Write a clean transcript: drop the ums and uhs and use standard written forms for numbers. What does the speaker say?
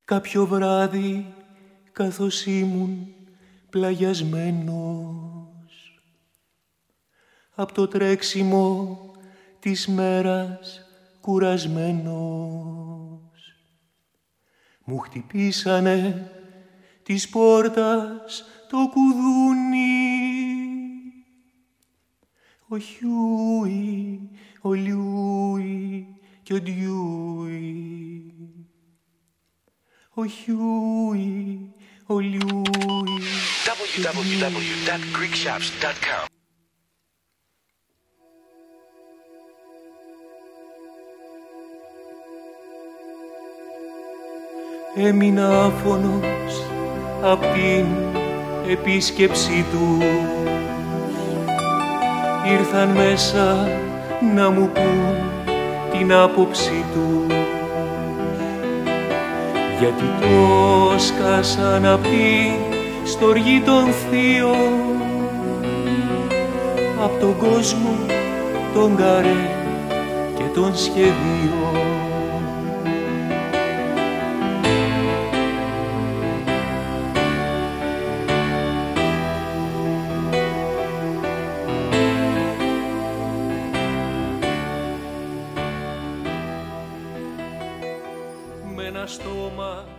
Κάποιο βράδυ καθώς ήμουν πλαγιασμένος απ' το τρέξιμο της μέρας κουρασμένος, μου χτυπήσανε της πόρτας το κουδούνι. Ο Χιούι, ο Λιούι και ο Ντιούι. Ο Χιούι, ο Λιούι. www.greekshops.com. Έμεινα άφωνος απ' την επίσκεψη του. Ήρθαν μέσα να μου πουν την άποψη του, γιατί το σκάσαν απ' τη στοργή των θείων, απ' τον κόσμο τον καρέ και των σχεδίων. Με ένα στόμα